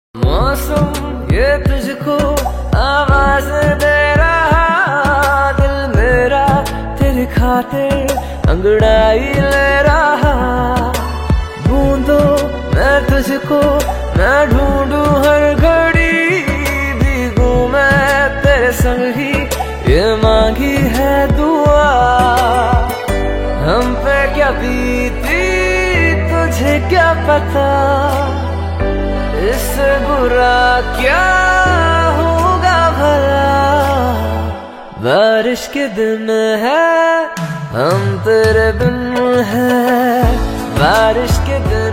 मौसम ये तुझको आवाज दे रहा, दिल मेरा तेरे खातिर अंगड़ाई ले रहा। बूंदों मैं तुझको मैं ढूंढूं हर घड़ी, भीगू मैं तेरे संग ही ये मांगी है दुआ। हम पे क्या बीती तुझे क्या पता, इससे बुरा क्या होगा भला। बारिश के दिन है हम तेरे बिन है, बारिश के दिन